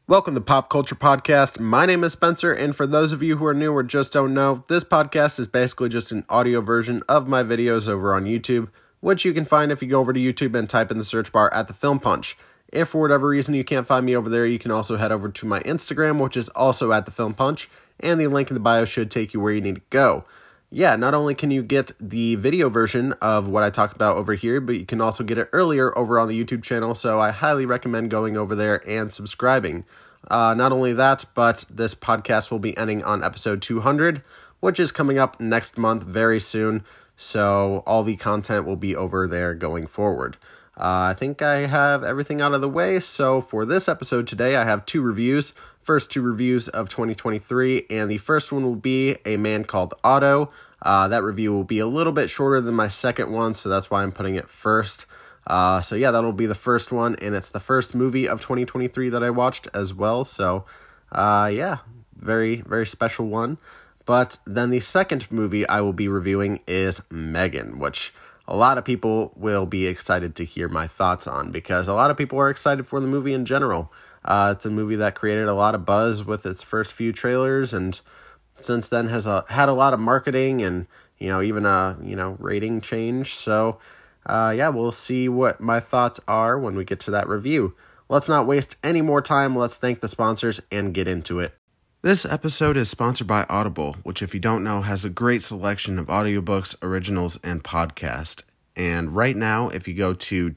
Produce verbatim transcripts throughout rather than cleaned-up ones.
Welcome to Pop Culture Podcast. My name is Spencer, and for those of you who are new or just don't know, this podcast is basically just an audio version of my videos over on YouTube, which you can find if you go over to YouTube and type in the search bar at the Film Punch. If for whatever reason you can't find me over there, you can also head over to my Instagram, which is also at the Film Punch, and the link in the bio should take you where you need to go. Yeah, not only can you get the video version of what I talk about over here, but you can also get it earlier over on the YouTube channel, so I highly recommend going over there and subscribing. Uh, not only that, but this podcast will be ending on episode two hundred, which is coming up next month very soon, so all the content will be over there going forward. Uh, I think I have everything out of the way, so for this episode today, I have two reviews. First two reviews of twenty twenty-three, and the first one will be A Man Called Otto. Uh, that review will be a little bit shorter than my second one, so that's why I'm putting it first. Uh, so yeah, that'll be the first one, and it's the first movie of twenty twenty-three that I watched as well, so uh, yeah, very, very special one. But then the second movie I will be reviewing is Megan, which a lot of people will be excited to hear my thoughts on, because a lot of people are excited for the movie in general. Uh, it's a movie that created a lot of buzz with its first few trailers, and since then has a, had a lot of marketing and, you know, even a, you know, rating change, so Uh, yeah, we'll see what my thoughts are when we get to that review. Let's not waste any more time. Let's thank the sponsors and get into it. This episode is sponsored by Audible, which, if you don't know, has a great selection of audiobooks, originals, and podcasts. And right now, if you go to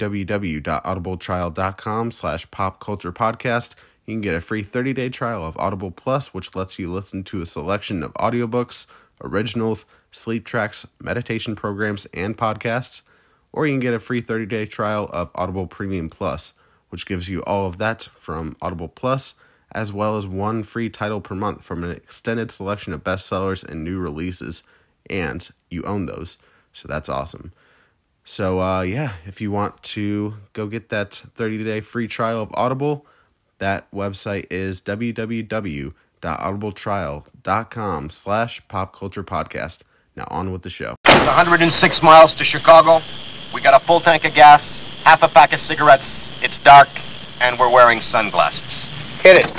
www.audibletrial.com slash popculturepodcast, you can get a free thirty-day trial of Audible Plus, which lets you listen to a selection of audiobooks, originals, sleep tracks, meditation programs, and podcasts. Or you can get a free thirty-day trial of Audible Premium Plus, which gives you all of that from Audible Plus, as well as one free title per month from an extended selection of bestsellers and new releases, and you own those, so that's awesome. So, uh, yeah, if you want to go get that thirty-day free trial of Audible, that website is www.audibletrial.com slash popculturepodcast. Now on with the show. It's one hundred six miles to Chicago. We got a full tank of gas, half a pack of cigarettes, it's dark, and we're wearing sunglasses. Hit it.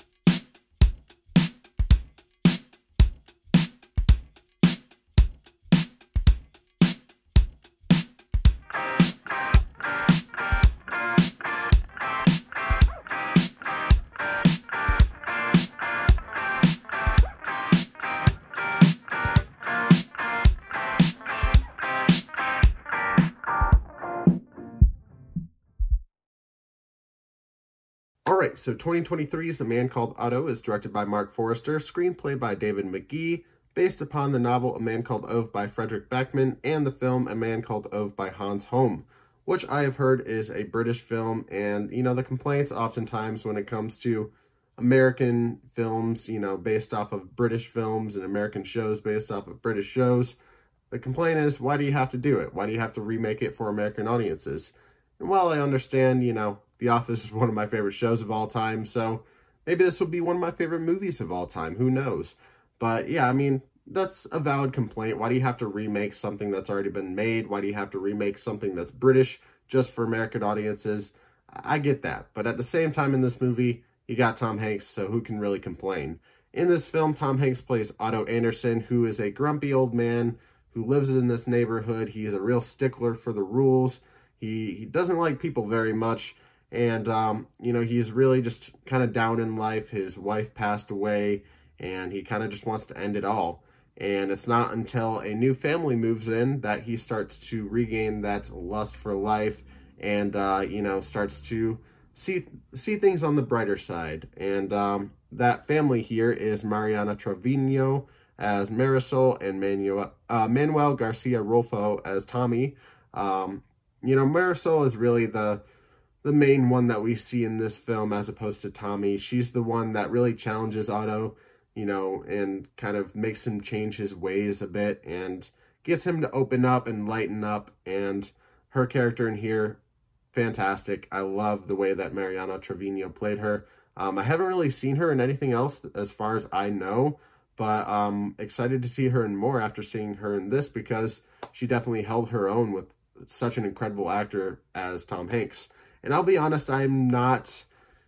Alright, so twenty twenty-three's A Man Called Otto is directed by Mark Forrester, screenplay by David McGee, based upon the novel A Man Called Ove by Frederick Beckman, and the film A Man Called Ove by Hans Holm, which I have heard is a British film, and, you know, the complaints oftentimes when it comes to American films, you know, based off of British films and American shows based off of British shows, the complaint is, why do you have to do it? Why do you have to remake it for American audiences? And while I understand, you know, The Office is one of my favorite shows of all time, so maybe this will be one of my favorite movies of all time. Who knows? But yeah, I mean, that's a valid complaint. Why do you have to remake something that's already been made? Why do you have to remake something that's British just for American audiences? I get that. But at the same time in this movie, you got Tom Hanks, so who can really complain? In this film, Tom Hanks plays Otto Anderson, who is a grumpy old man who lives in this neighborhood. He is a real stickler for the rules. He, he doesn't like people very much. And, um, you know, he's really just kind of down in life. His wife passed away, and he kind of just wants to end it all. And it's not until a new family moves in that he starts to regain that lust for life and, uh, you know, starts to see see things on the brighter side. And um, that family here is Mariana Trevino as Marisol and Manuel, uh, Manuel Garcia Rolfo as Tommy. Um, you know, Marisol is really the... the main one that we see in this film as opposed to Tommy. She's the one that really challenges Otto, you know, and kind of makes him change his ways a bit and gets him to open up and lighten up. And her character in here, fantastic. I love the way that Mariana Trevino played her. Um, I haven't really seen her in anything else as far as I know, but I'm excited to see her in more after seeing her in this, because she definitely held her own with such an incredible actor as Tom Hanks. And I'll be honest, I'm not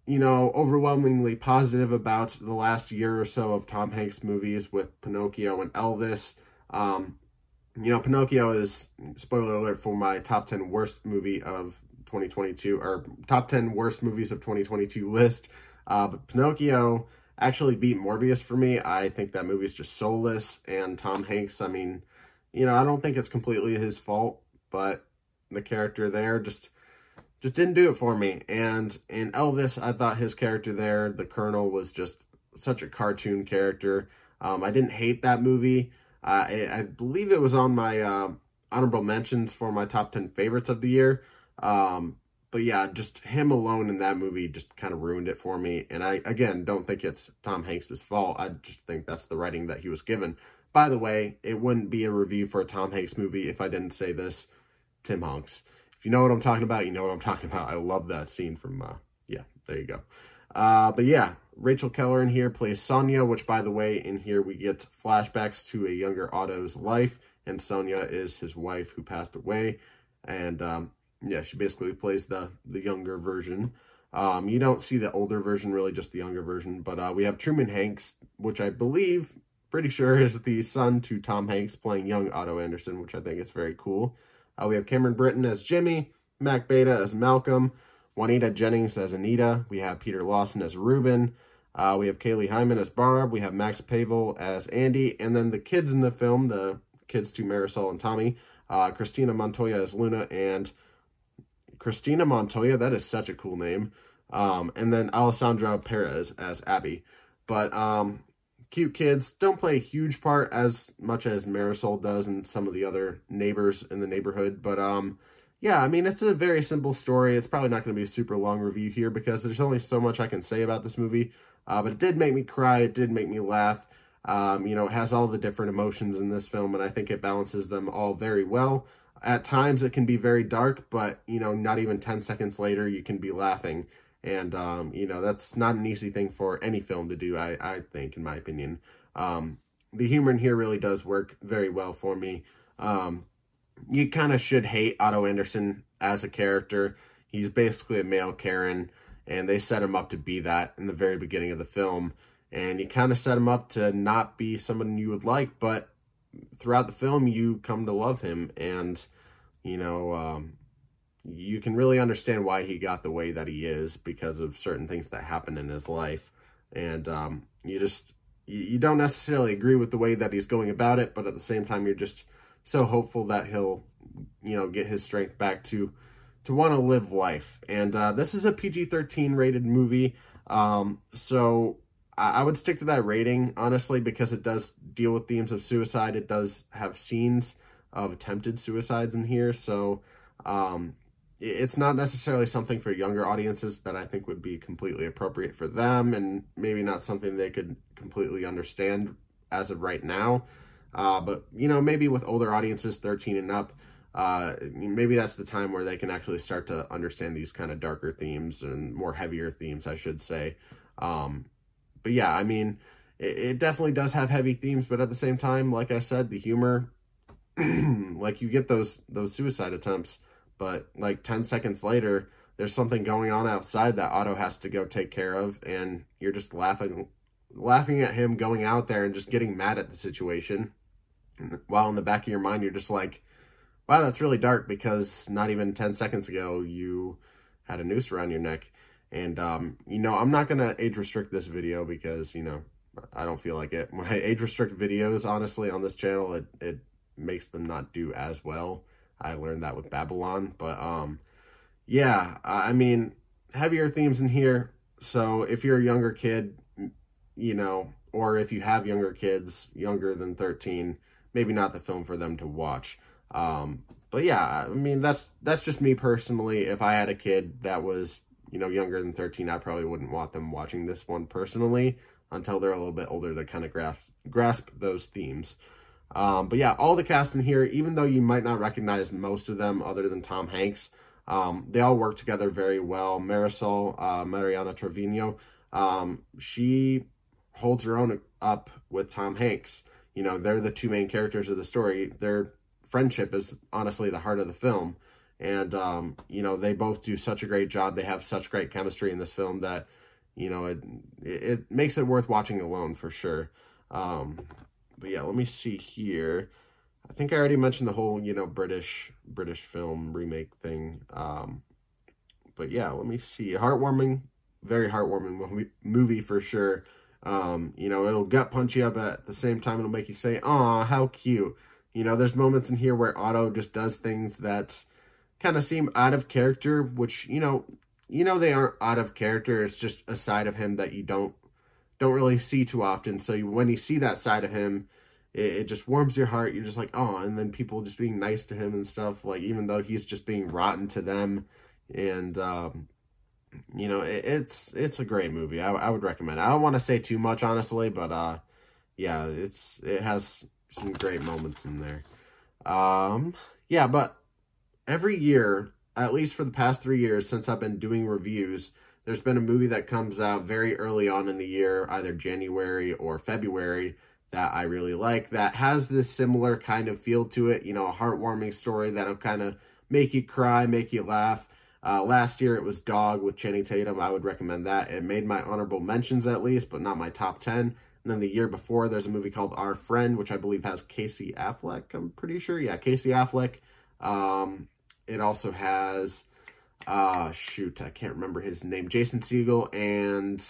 you know, overwhelmingly positive about the last year or so of Tom Hanks movies with Pinocchio and Elvis. Um, you know, Pinocchio is, spoiler alert, for my top ten worst movie of twenty twenty-two, or top ten worst movies of twenty twenty-two list. Uh, but Pinocchio actually beat Morbius for me. I think that movie is just soulless, and Tom Hanks, I mean, you know, I don't think it's completely his fault, but the character there just just didn't do it for me. And in Elvis, I thought his character there, the Colonel, was just such a cartoon character. Um, I didn't hate that movie. Uh, I, I believe it was on my uh, honorable mentions for my top ten favorites of the year. Um, but yeah, just him alone in that movie just kind of ruined it for me. And I, again, don't think it's Tom Hanks' fault. I just think that's the writing that he was given. By the way, it wouldn't be a review for a Tom Hanks movie if I didn't say this. Tim Hanks. If you know what I'm talking about, you know what I'm talking about. I love that scene from, uh, yeah, there you go. Uh, but yeah, Rachel Keller in here plays Sonia, which, by the way, in here we get flashbacks to a younger Otto's life, and Sonia is his wife who passed away. And, um, yeah, she basically plays the, the younger version. Um, you don't see the older version, really, just the younger version. But uh, we have Truman Hanks, which I believe, pretty sure is the son to Tom Hanks, playing young Otto Anderson, which I think is very cool. Uh, we have Cameron Britton as Jimmy, Mac Beta as Malcolm, Juanita Jennings as Anita. We have Peter Lawson as Ruben. Uh, we have Kaylee Hyman as Barb. We have Max Pavel as Andy. And then the kids in the film, the kids to Marisol and Tommy, uh, Christina Montoya as Luna, and Christina Montoya, that is such a cool name. Um, and then Alessandra Perez as Abby. But um, cute kids, don't play a huge part as much as Marisol does and some of the other neighbors in the neighborhood. But um, yeah, I mean, it's a very simple story. It's probably not going to be a super long review here because there's only so much I can say about this movie. Uh, but it did make me cry. It did make me laugh. Um, you know, it has all the different emotions in this film, and I think it balances them all very well. At times, it can be very dark, but, you know, not even ten seconds later, you can be laughing. And, um, you know, that's not an easy thing for any film to do, I, I think, in my opinion. Um, the humor in here really does work very well for me. Um, you kind of should hate Otto Anderson as a character. He's basically a male Karen, and they set him up to be that in the very beginning of the film. And you kind of set him up to not be someone you would like, but throughout the film, you come to love him. And, you know, um, you can really understand why he got the way that he is because of certain things that happened in his life. And um, you just, you, you don't necessarily agree with the way that he's going about it, but at the same time, you're just so hopeful that he'll, you know, get his strength back to, to want to live life. And uh, this is a P G thirteen rated movie. Um, so I would stick to that rating, honestly, because it does deal with themes of suicide. It does have scenes of attempted suicides in here. So um, it's not necessarily something for younger audiences that I think would be completely appropriate for them, and maybe not something they could completely understand as of right now. Uh, but, you know, maybe with older audiences, thirteen and up, uh, maybe that's the time where they can actually start to understand these kind of darker themes and more heavier themes, I should say. Um, But yeah, I mean, it, it definitely does have heavy themes, but at the same time, like I said, the humor, like you get those those suicide attempts, but like ten seconds later, there's something going on outside that Otto has to go take care of, and you're just laughing, laughing at him going out there and just getting mad at the situation. While in the back of your mind, you're just like, wow, that's really dark because not even ten seconds ago, you had a noose around your neck. And, um, you know, I'm not going to age restrict this video because, you know, I don't feel like it. When I age restrict videos, honestly, on this channel, it, it makes them not do as well. I learned that with Babylon. But, um, yeah, I mean, heavier themes in here. So if you're a younger kid, you know, or if you have younger kids, younger than thirteen, maybe not the film for them to watch. Um, but yeah, I mean, that's, that's just me personally. If I had a kid that was, you know, younger than thirteen, I probably wouldn't want them watching this one personally until they're a little bit older to kind of grasp, grasp those themes. Um, but yeah, all the cast in here, even though you might not recognize most of them other than Tom Hanks, um, they all work together very well. Marisol, uh, Mariana Trevino, um, she holds her own up with Tom Hanks. You know, they're the two main characters of the story. Their friendship is honestly the heart of the film. And, um, you know, they both do such a great job. They have such great chemistry in this film that, you know, it, it makes it worth watching alone for sure. Um, but yeah, let me see here. I think I already mentioned the whole, you know, British, British film remake thing. Um, but yeah, let me see. Heartwarming, very heartwarming movie, movie for sure. Um, you know, it'll gut punch you up, but at the same time, it'll make you say, "Aw, how cute." You know, there's moments in here where Otto just does things that kind of seem out of character, which, you know, you know they aren't out of character. It's just a side of him that you don't don't really see too often. So you, when you see that side of him, it, it just warms your heart. You're just like, oh, and then people just being nice to him and stuff, like, even though he's just being rotten to them. And, um, you know, it, it's it's a great movie. I, I would recommend it. I don't want to say too much, honestly, but, uh, yeah, it's it has some great moments in there. Um, yeah, but every year, at least for the past three years since I've been doing reviews, there's been a movie that comes out very early on in the year, either January or February, that I really like, that has this similar kind of feel to it, you know, a heartwarming story that'll kind of make you cry, make you laugh. Uh, last year it was Dog with Channing Tatum. I would recommend that. It made my honorable mentions at least, but not my top ten. And then the year before, there's a movie called Our Friend, which I believe has Casey Affleck, I'm pretty sure. Yeah, Casey Affleck. Um, it also has, uh, shoot, I can't remember his name, Jason Segel and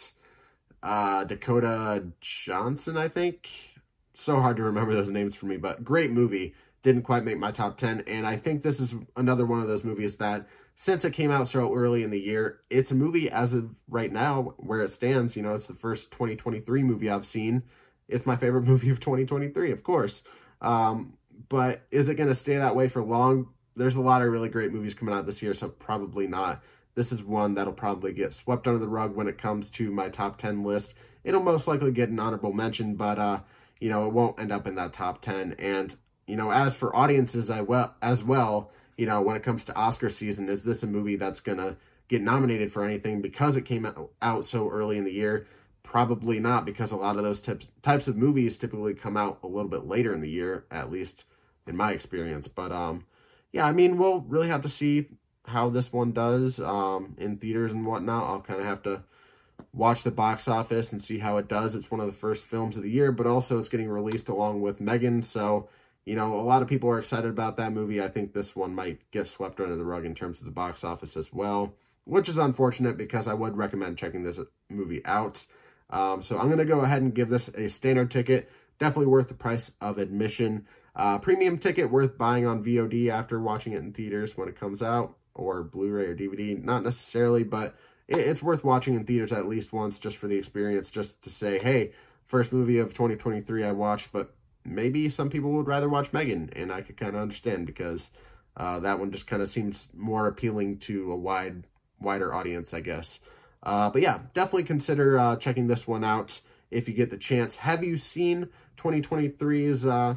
uh, Dakota Johnson, I think. So hard to remember those names for me, but great movie. Didn't quite make my top ten, and I think this is another one of those movies that, since it came out so early in the year, it's a movie as of right now, where it stands, you know, it's the first twenty twenty-three movie I've seen. It's my favorite movie of twenty twenty-three, of course. Um, but is it going to stay that way for long? There's a lot of really great movies coming out this year, so probably not. This is one that'll probably get swept under the rug when it comes to my top ten list. It'll most likely get an honorable mention, but, uh, you know, it won't end up in that top ten. And, you know, as for audiences I well, as well, you know, when it comes to Oscar season, is this a movie that's going to get nominated for anything because it came out so early in the year? Probably not, because a lot of those types, types of movies typically come out a little bit later in the year, at least in my experience. But, um, yeah, I mean, we'll really have to see how this one does um, in theaters and whatnot. I'll kind of have to watch the box office and see how it does. It's one of the first films of the year, but also it's getting released along with Megan, so, you know, a lot of people are excited about that movie. I think this one might get swept under the rug in terms of the box office as well, which is unfortunate because I would recommend checking this movie out. Um, so I'm going to go ahead and give this a standard ticket. Definitely worth the price of admission. Uh, premium ticket worth buying on V O D after watching it in theaters when it comes out, or Blu-ray or D V D. Not necessarily, but it, it's worth watching in theaters at least once just for the experience, just to say, hey, first movie of twenty twenty-three I watched, but maybe some people would rather watch Megan, and I could kind of understand, because uh, that one just kind of seems more appealing to a wide, wider audience, I guess. Uh, but yeah, definitely consider uh, checking this one out if you get the chance. Have you seen twenty twenty-three's, uh,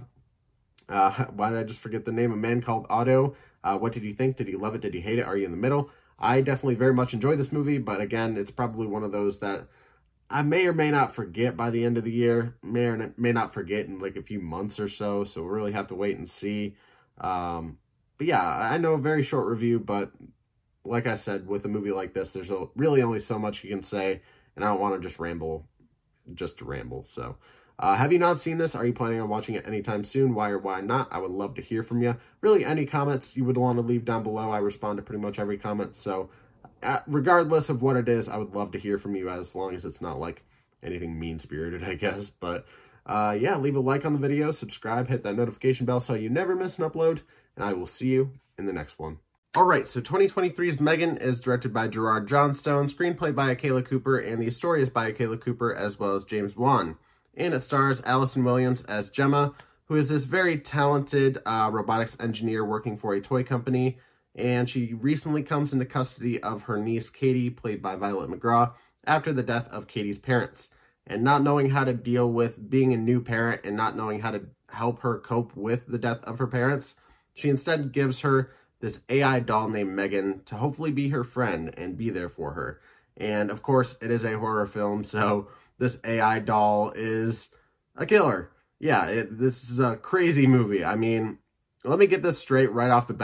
uh, why did I just forget the name, A Man Called Otto? Uh, what did you think? Did you love it? Did you hate it? Are you in the middle? I definitely very much enjoyed this movie, but again, it's probably one of those that I may or may not forget by the end of the year, may or may not forget in like a few months or so, so we'll really have to wait and see. Um, but yeah, I know a very short review, but like I said, with a movie like this, there's a, really only so much you can say, and I don't want to just ramble, just to ramble. So, uh, have you not seen this? Are you planning on watching it anytime soon? Why or why not? I would love to hear from you. Really, any comments you would want to leave down below. I respond to pretty much every comment, so Uh, regardless of what it is, I would love to hear from you, as long as it's not like anything mean-spirited, I guess. But uh, yeah, leave a like on the video, subscribe, hit that notification bell so you never miss an upload, and I will see you in the next one. Alright, so twenty twenty-three's Megan is directed by Gerard Johnstone, screenplay by Akela Cooper, and the story is by Akela Cooper as well as James Wan. And it stars Allison Williams as Gemma, who is this very talented uh, robotics engineer working for a toy company, and she recently comes into custody of her niece, Katie, played by Violet McGraw, after the death of Katie's parents. And not knowing how to deal with being a new parent and not knowing how to help her cope with the death of her parents, she instead gives her this A I doll named Megan to hopefully be her friend and be there for her. And of course, it is a horror film, so this A I doll is a killer. Yeah, it, this is a crazy movie. I mean, let me get this straight right off the bat.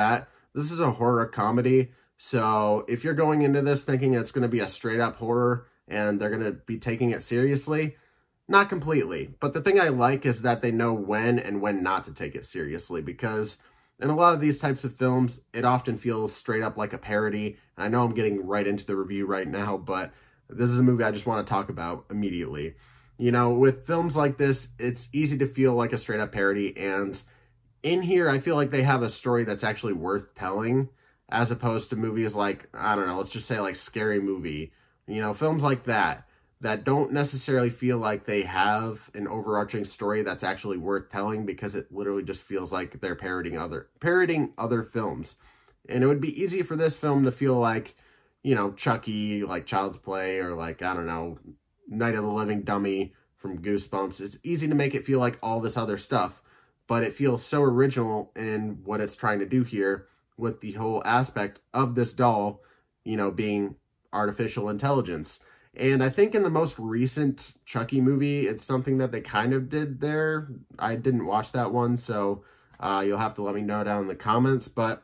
this is a horror comedy. So if you're going into this thinking it's going to be a straight up horror and they're going to be taking it seriously, not completely. But the thing I like is that they know when and when not to take it seriously, because in a lot of these types of films, it often feels straight up like a parody. And I know I'm getting right into the review right now, but this is a movie I just want to talk about immediately. You know, with films like this, it's easy to feel like a straight up parody. And in here, I feel like they have a story that's actually worth telling, as opposed to movies like, I don't know, let's just say like Scary Movie. You know, films like that, that don't necessarily feel like they have an overarching story that's actually worth telling, because it literally just feels like they're parodying other, parodying other films. And it would be easy for this film to feel like, you know, Chucky, like Child's Play, or like, I don't know, Night of the Living Dummy from Goosebumps. It's easy to make it feel like all this other stuff, but it feels so original in what it's trying to do here, with the whole aspect of this doll, you know, being artificial intelligence. And I think in the most recent Chucky movie, it's something that they kind of did there. I didn't watch that one, so uh, you'll have to let me know down in the comments. But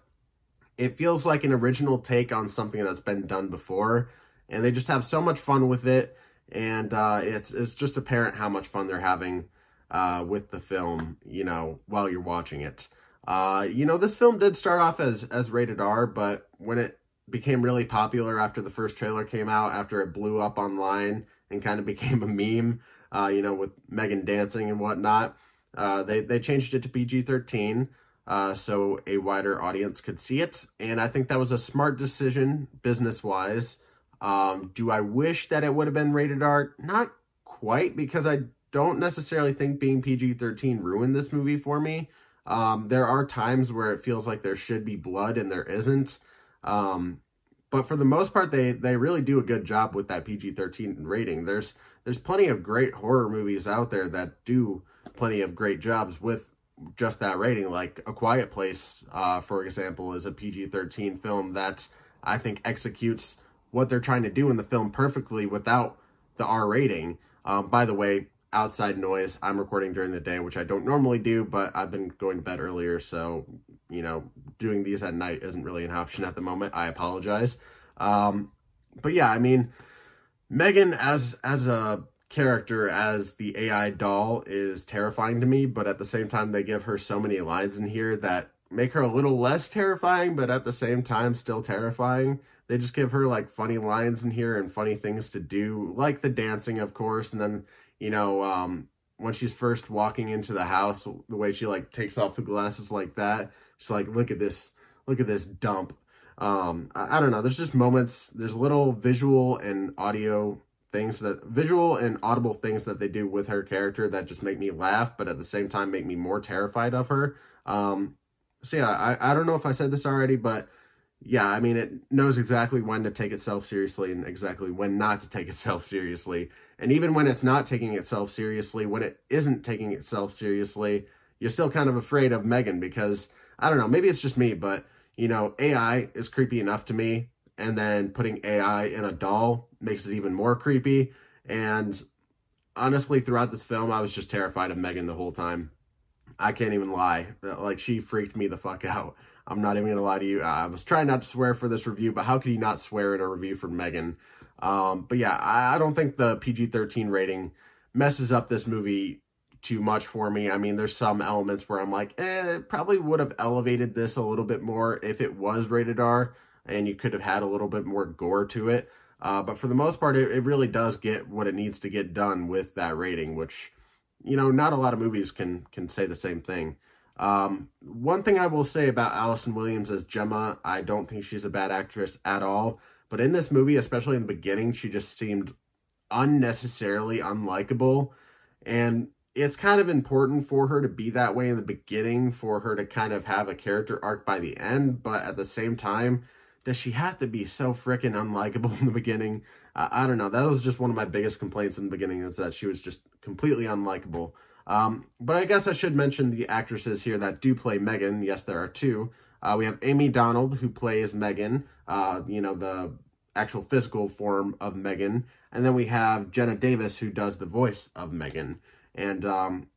it feels like an original take on something that's been done before. And they just have so much fun with it. And uh, it's, it's just apparent how much fun they're having uh, with the film, you know, while you're watching it. Uh, you know, this film did start off as, as rated R, but when it became really popular after the first trailer came out, after it blew up online and kind of became a meme, uh, you know, with Megan dancing and whatnot, uh, they, they changed it to P G thirteen, uh, so a wider audience could see it. And I think that was a smart decision, business-wise. Um, do I wish that it would have been rated R? Not quite, because I don't necessarily think being P G thirteen ruined this movie for me. Um, there are times where it feels like there should be blood and there isn't. Um, but for the most part, they, they really do a good job with that P G thirteen rating. There's, there's plenty of great horror movies out there that do plenty of great jobs with just that rating. Like A Quiet Place, uh, for example, is a P G thirteen film that I think executes what they're trying to do in the film perfectly without the R rating. Um, by the way, outside noise, I'm recording during the day, which I don't normally do, but I've been going to bed earlier, so, you know, doing these at night isn't really an option at the moment. I apologize. Um, but yeah, I mean, Megan as, as a character, as the A I doll, is terrifying to me, but at the same time, they give her so many lines in here that make her a little less terrifying, but at the same time, still terrifying. They just give her, like, funny lines in here and funny things to do, like the dancing, of course, and then, you know, um, when she's first walking into the house, the way she, like, takes off the glasses like that, she's like, look at this, look at this dump. Um, I, I don't know, there's just moments, there's little visual and audio things that, visual and audible things that they do with her character that just make me laugh, but at the same time make me more terrified of her. Um, so yeah, I, I don't know if I said this already, but yeah, I mean, it knows exactly when to take itself seriously and exactly when not to take itself seriously. And even when it's not taking itself seriously, when it isn't taking itself seriously, you're still kind of afraid of Megan, because, I don't know, maybe it's just me, but, you know, A I is creepy enough to me, and then putting A I in a doll makes it even more creepy. And honestly, throughout this film, I was just terrified of Megan the whole time. I can't even lie. Like, she freaked me the fuck out. I'm not even going to lie to you. I was trying not to swear for this review, but how could you not swear in a review for Megan? Um, but yeah, I, I don't think the P G thirteen rating messes up this movie too much for me. I mean, there's some elements where I'm like, eh, it probably would have elevated this a little bit more if it was rated R, and you could have had a little bit more gore to it. Uh, but for the most part, it, it really does get what it needs to get done with that rating, which, you know, not a lot of movies can, can say the same thing. Um, one thing I will say about Allison Williams as Gemma, I don't think she's a bad actress at all. But in this movie, especially in the beginning, she just seemed unnecessarily unlikable. And it's kind of important for her to be that way in the beginning, for her to kind of have a character arc by the end. But at the same time, does she have to be so freaking unlikable in the beginning? I, I don't know. That was just one of my biggest complaints in the beginning, is that she was just completely unlikable. Um, but I guess I should mention the actresses here that do play Megan. Yes, there are two. Uh, we have Amy Donald, who plays Megan, uh, you know, the actual physical form of Megan. And then we have Jenna Davis, who does the voice of Megan. And um,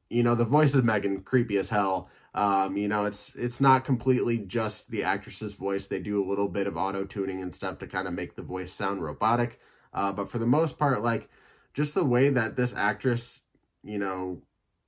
you know, the voice of Megan, creepy as hell. Um, you know, it's it's not completely just the actress's voice. They do a little bit of auto-tuning and stuff to kind of make the voice sound robotic. Uh, but for the most part, like, just the way that this actress, you know,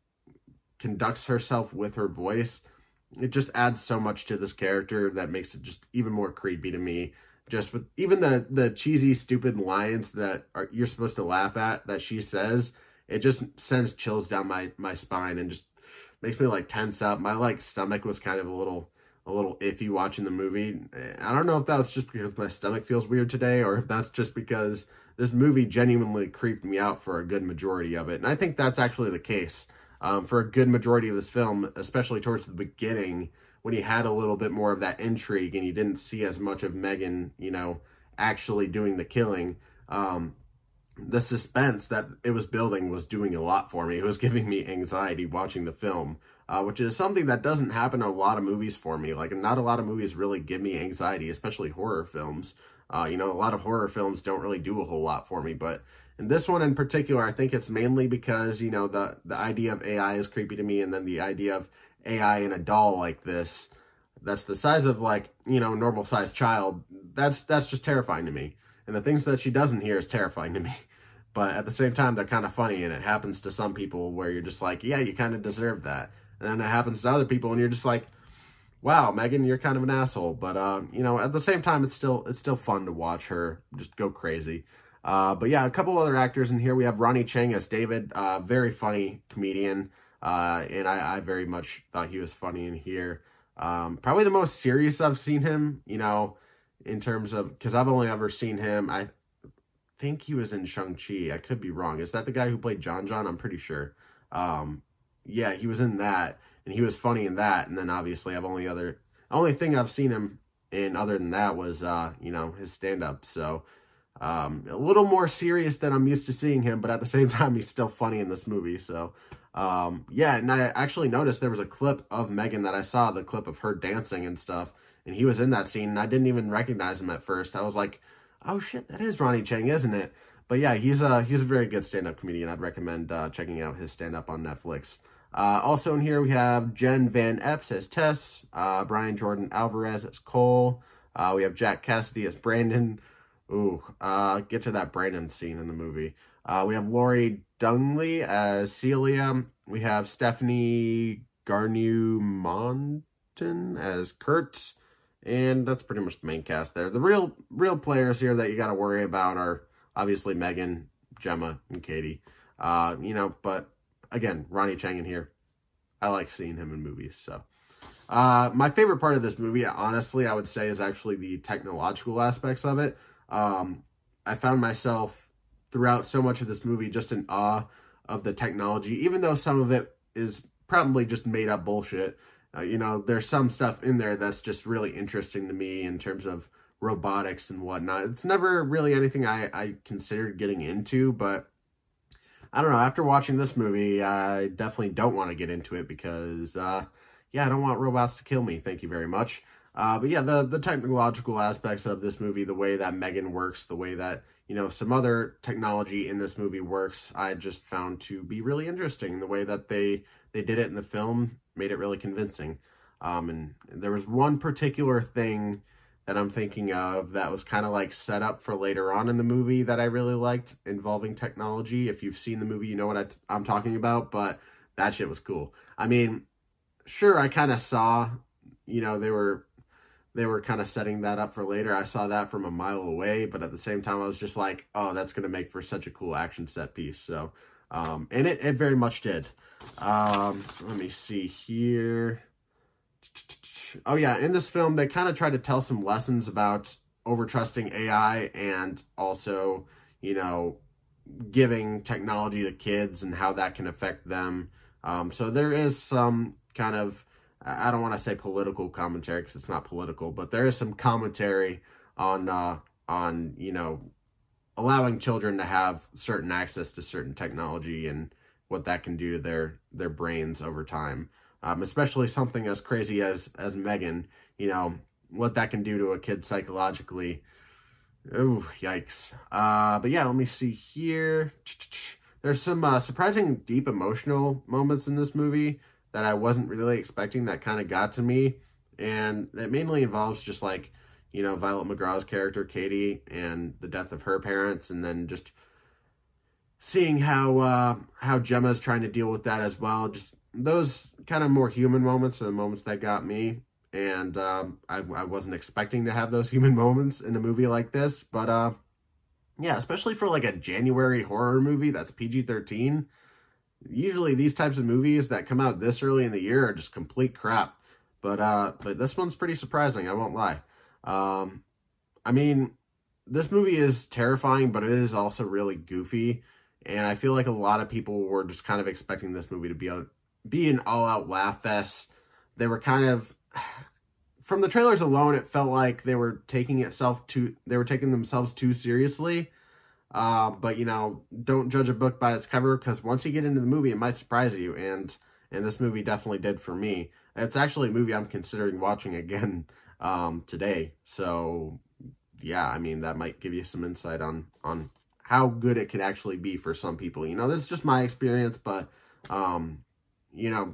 conducts herself with her voice, it just adds so much to this character that makes it just even more creepy to me. Just with even the, the cheesy, stupid lines that are, you're supposed to laugh at that she says, it just sends chills down my, my spine and just makes me like tense up. My like stomach was kind of a little a little iffy watching the movie. I don't know if that was just because my stomach feels weird today or if that's just because this movie genuinely creeped me out for a good majority of it. And I think that's actually the case. Um, for a good majority of this film, especially towards the beginning, when you had a little bit more of that intrigue and you didn't see as much of Megan, you know, actually doing the killing, um, the suspense that it was building was doing a lot for me. It was giving me anxiety watching the film, uh, which is something that doesn't happen in a lot of movies for me. Like, not a lot of movies really give me anxiety, especially horror films. Uh, you know, a lot of horror films don't really do a whole lot for me, but in this one in particular, I think it's mainly because, you know, the, the idea of A I is creepy to me, and then the idea of A I in a doll like this, that's the size of, like, you know, normal sized child, that's, that's just terrifying to me. And the things that she doesn't hear is terrifying to me. But at the same time, they're kind of funny, and it happens to some people where you're just like, yeah, you kind of deserve that. And then it happens to other people, and you're just like, wow, Megan, you're kind of an asshole. But, uh, you know, at the same time, it's still it's still fun to watch her just go crazy. Uh, but yeah, a couple other actors in here. We have Ronny Chieng as David, uh, very funny comedian, uh, and I, I very much thought he was funny in here. Um, probably the most serious I've seen him, you know, in terms of, because I've only ever seen him, I think he was in Shang-Chi. I could be wrong. Is that the guy who played John John? I'm pretty sure. Um, yeah, he was in that, and he was funny in that, and then obviously I've only other, only thing I've seen him in other than that was, uh, you know, his stand-up, so... Um, a little more serious than I'm used to seeing him, but at the same time, he's still funny in this movie. So, um, yeah, and I actually noticed there was a clip of Megan that I saw, the clip of her dancing and stuff, and he was in that scene, and I didn't even recognize him at first. I was like, oh shit, that is Ronny Chieng, isn't it? But yeah, he's a, he's a very good stand-up comedian. I'd recommend uh, checking out his stand-up on Netflix. Uh, also in here, we have Jen Van Epps as Tess, uh, Brian Jordan Alvarez as Cole, uh, we have Jack Cassidy as Brandon. Ooh, uh, get to that Brandon scene in the movie. Uh, we have Laurie Dunley as Celia. We have Stephanie Garnier-Monton as Kurt. And that's pretty much the main cast there. The real real players here that you got to worry about are obviously Megan, Gemma, and Katie. Uh, you know, but again, Ronny Chieng in here. I like seeing him in movies, so... Uh, my favorite part of this movie, honestly, I would say, is actually the technological aspects of it. Um, I found myself throughout so much of this movie just in awe of the technology, even though some of it is probably just made up bullshit. Uh, you know, there's some stuff in there that's just really interesting to me in terms of robotics and whatnot. It's never really anything I, I considered getting into, but I don't know. After watching this movie, I definitely don't want to get into it because, uh, yeah, I don't want robots to kill me. Thank you very much. Uh, but yeah, the, the technological aspects of this movie, the way that Megan works, the way that, you know, some other technology in this movie works, I just found to be really interesting. The way that they, they did it in the film made it really convincing. Um, and there was one particular thing that I'm thinking of that was kind of like set up for later on in the movie that I really liked involving technology. If you've seen the movie, you know what I t- I'm talking about, but that shit was cool. I mean, sure, I kind of saw, you know, they were... They were kind of setting that up for later. I saw that from a mile away, but at the same time, I was just like, oh, that's going to make for such a cool action set piece. So, um, and it, it very much did. Um, let me see here. Oh, yeah, in this film, they kind of try to tell some lessons about over-trusting A I and also, you know, giving technology to kids and how that can affect them. Um, so there is some kind of... I don't want to say political commentary because it's not political, but there is some commentary on, uh, on, you know, allowing children to have certain access to certain technology and what that can do to their, their brains over time. Um, especially something as crazy as, as Megan, you know, what that can do to a kid psychologically. Ooh, yikes. Uh, but yeah, let me see here. there's some uh, surprising deep emotional moments in this movie that I wasn't really expecting that kind of got to me. And it mainly involves just like, you know, Violet McGraw's character, Katie, and the death of her parents. And then just seeing how, uh, how Gemma's trying to deal with that as well. Just those kind of more human moments are the moments that got me. And um, I, I wasn't expecting to have those human moments in a movie like this. But uh, yeah, especially for like a January horror movie that's P G thirteen. Usually these types of movies that come out this early in the year are just complete crap. But uh, but this one's pretty surprising, I won't lie. Um, I mean, this movie is terrifying, but it is also really goofy. And I feel like a lot of people were just kind of expecting this movie to be, a, be an all-out laugh fest. They were kind of... From the trailers alone, it felt like they were taking itself too... They were taking themselves too seriously. Uh, but, you know, don't judge a book by its cover, because once you get into the movie, it might surprise you, and and this movie definitely did for me. It's actually a movie I'm considering watching again um, today, so, yeah, I mean, that might give you some insight on, on how good it could actually be for some people. You know, this is just my experience, but, um, you know,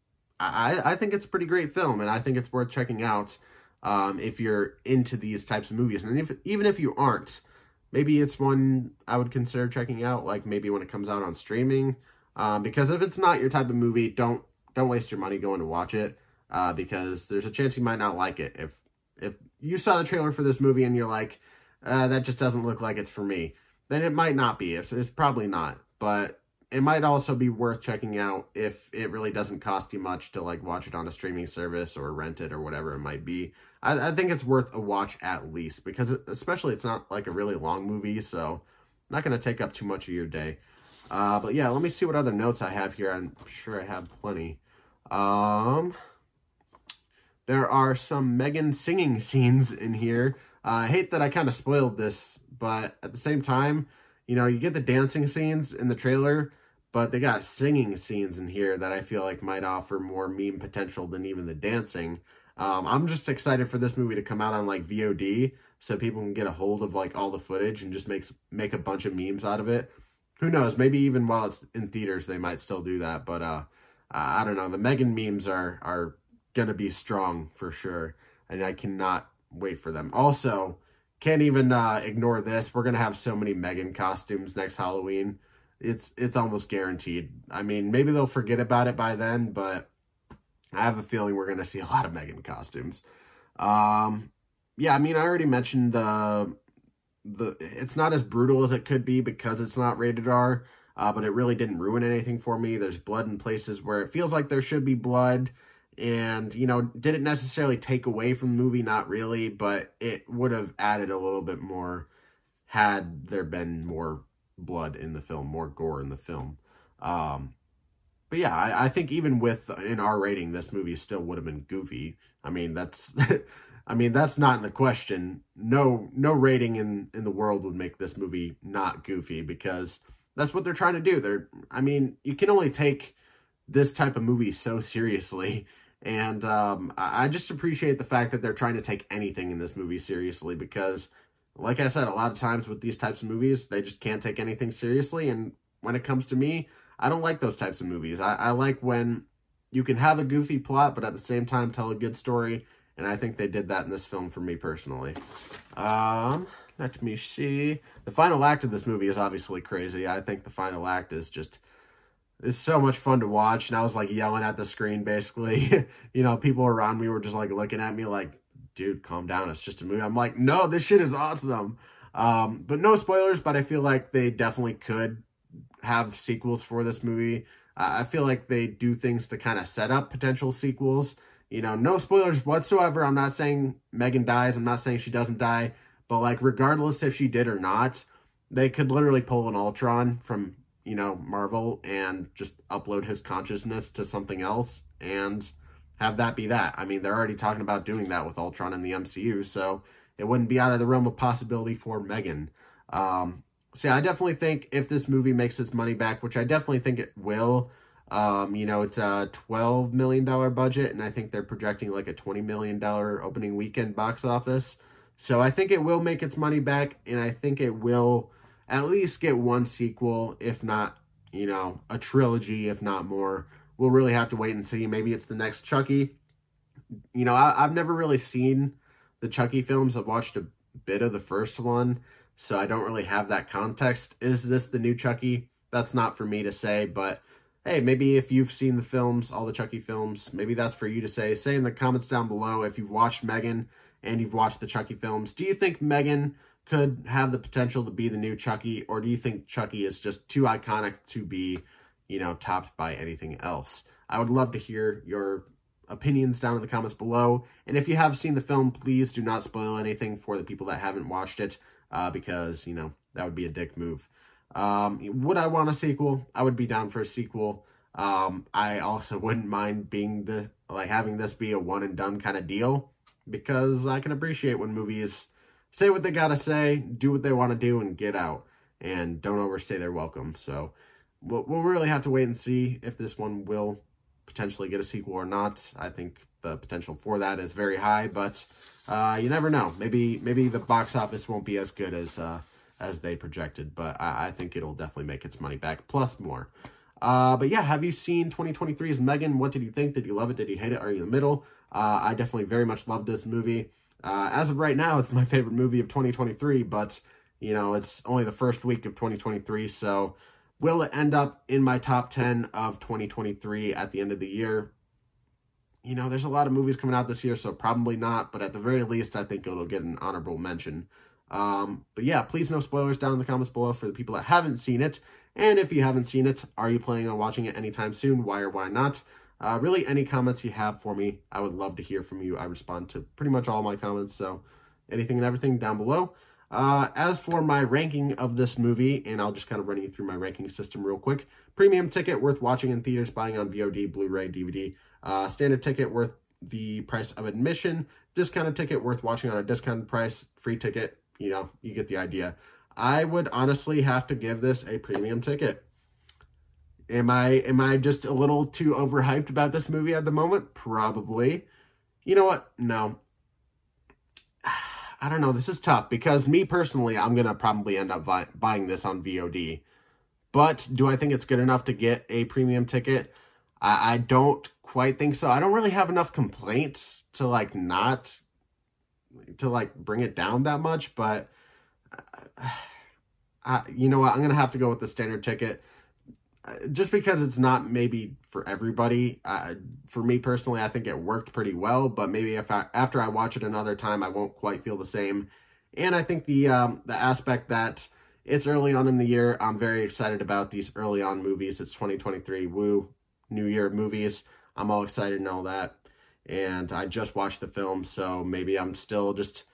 I, I think it's a pretty great film, and I think it's worth checking out um, if you're into these types of movies, and if, even if you aren't, maybe it's one I would consider checking out, like maybe when it comes out on streaming. Um, because if it's not your type of movie, don't don't waste your money going to watch it. Uh, because there's a chance you might not like it. If if you saw the trailer for this movie and you're like, uh, that just doesn't look like it's for me, then it might not be. It's, it's probably not. But it might also be worth checking out if it really doesn't cost you much to like watch it on a streaming service or rent it or whatever it might be. I, I think it's worth a watch at least, because it, especially it's not like a really long movie, so not going to take up too much of your day. Uh, but yeah, let me see what other notes I have here. I'm sure I have plenty. Um, there are some Megan singing scenes in here. Uh, I hate that I kind of spoiled this, but at the same time, you know, you get the dancing scenes in the trailer, but they got singing scenes in here that I feel like might offer more meme potential than even the dancing. Um, I'm just excited for this movie to come out on like V O D so people can get a hold of like all the footage and just make, make a bunch of memes out of it. Who knows, maybe even while it's in theaters, they might still do that. But uh, I don't know. The Megan memes are, are going to be strong for sure. And I cannot wait for them. Also, can't even uh, ignore this. We're going to have so many Megan costumes next Halloween. It's, it's almost guaranteed. I mean, maybe they'll forget about it by then, but I have a feeling we're going to see a lot of Megan costumes. Um, yeah, I mean, I already mentioned the... The, it's not as brutal as it could be because it's not rated R, uh, but it really didn't ruin anything for me. There's blood in places where it feels like there should be blood, and, you know, did it necessarily take away from the movie? Not really, but it would have added a little bit more had there been more blood in the film, more gore in the film. Um, but yeah, I, I think even with an R rating, this movie still would have been goofy. I mean, that's... I mean, that's not in the question. No no rating in, in the world would make this movie not goofy, because that's what they're trying to do. They're, I mean, you can only take this type of movie so seriously. And um, I just appreciate the fact that they're trying to take anything in this movie seriously, because, like I said, a lot of times with these types of movies, they just can't take anything seriously. And when it comes to me, I don't like those types of movies. I, I like when you can have a goofy plot, but at the same time tell a good story. And I think they did that in this film for me personally. Um, let me see. The final act of this movie is obviously crazy. I think the final act is just... It's so much fun to watch. And I was like yelling at the screen, basically. You know, people around me were just like looking at me like, dude, calm down. It's just a movie. I'm like, no, this shit is awesome. Um, but no spoilers, but I feel like they definitely could have sequels for this movie. Uh, I feel like they do things to kind of set up potential sequels. You know, no spoilers whatsoever. I'm not saying Megan dies. I'm not saying she doesn't die. But, like, regardless if she did or not, they could literally pull an Ultron from, you know, Marvel and just upload his consciousness to something else and have that be that. I mean, they're already talking about doing that with Ultron in the M C U, so it wouldn't be out of the realm of possibility for Megan. Um, so, yeah, I definitely think if this movie makes its money back, which I definitely think it will... Um, you know, it's a twelve million dollars budget, and I think they're projecting like a twenty million dollars opening weekend box office. So I think it will make its money back, and I think it will at least get one sequel, if not you know, a trilogy, if not more. We'll really have to wait and see. Maybe it's the next Chucky. You know, I, I've never really seen the Chucky films. I've watched a bit of the first one, so I don't really have that context. Is this the new Chucky? That's not for me to say, but hey, maybe if you've seen the films, all the Chucky films, maybe that's for you to say. Say in the comments down below if you've watched Megan and you've watched the Chucky films. Do you think Megan could have the potential to be the new Chucky, or do you think Chucky is just too iconic to be, you know, topped by anything else? I would love to hear your opinions down in the comments below. And if you have seen the film, please do not spoil anything for the people that haven't watched it, uh, because, you know, that would be a dick move. Um, would I want a sequel? I would be down for a sequel. Um, I also wouldn't mind being the, like, having this be a one and done kind of deal, because I can appreciate when movies say what they gotta say, do what they want to do, and get out, and don't overstay their welcome. So we'll, we'll really have to wait and see if this one will potentially get a sequel or not. I think the potential for that is very high, but uh, you never know. Maybe maybe the box office won't be as good as uh, as they projected, but I, I think it'll definitely make its money back, plus more. Uh, but yeah, have you seen twenty twenty-three's Megan? What did you think? Did you love it? Did you hate it? Are you in the middle? Uh, I definitely very much loved this movie. Uh, as of right now, it's my favorite movie of twenty twenty-three, but, you know, it's only the first week of twenty twenty-three, so will it end up in my top ten of twenty twenty-three at the end of the year? You know, there's a lot of movies coming out this year, so probably not, but at the very least, I think it'll get an honorable mention. Um, but yeah, please no spoilers down in the comments below for the people that haven't seen it. And if you haven't seen it, are you planning on watching it anytime soon? Why or why not? Uh, really, any comments you have for me, I would love to hear from you. I respond to pretty much all my comments, so anything and everything down below. Uh, as for my ranking of this movie, and I'll just kind of run you through my ranking system real quick. Premium ticket, worth watching in theaters, buying on V O D, Blu-ray, D V D. Uh, standard ticket, worth the price of admission. Discounted ticket, worth watching on a discounted price. Free ticket, you know, you get the idea. I would honestly have to give this a premium ticket. Am I, am I just a little too overhyped about this movie at the moment? Probably. You know what? No. I don't know. This is tough because me personally, I'm going to probably end up buy buying this on V O D. But do I think it's good enough to get a premium ticket? I, I don't quite think so. I don't really have enough complaints to like not, to like bring it down that much. But, uh, I, you know what? I'm going to have to go with the standard ticket. Just because it's not maybe for everybody. Uh, for me personally, I think it worked pretty well, but maybe if I, after I watch it another time, I won't quite feel the same. And I think the um, the aspect that it's early on in the year, I'm very excited about these early on movies. It's twenty twenty-three, woo, New Year movies. I'm all excited and all that. And I just watched the film, so maybe I'm still just,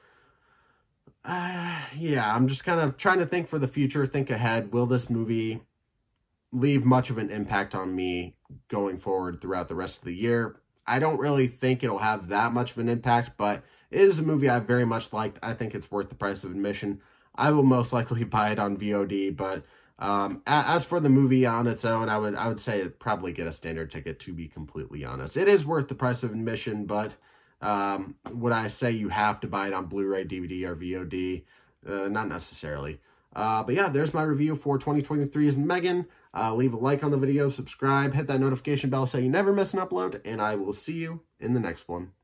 uh, yeah, I'm just kind of trying to think for the future, think ahead. Will this movie leave much of an impact on me going forward throughout the rest of the year? I don't really think it'll have that much of an impact, but it is a movie I very much liked. I think it's worth the price of admission. I will most likely buy it on V O D, but um, as for the movie on its own, I would I would say it'd probably get a standard ticket, to be completely honest. It is worth the price of admission, but um, would I say you have to buy it on Blu-ray, D V D, or V O D? Uh, not necessarily. Uh, but yeah, there's my review for twenty twenty-three's Megan. Uh, leave a like on the video, subscribe, hit that notification bell so you never miss an upload, and I will see you in the next one.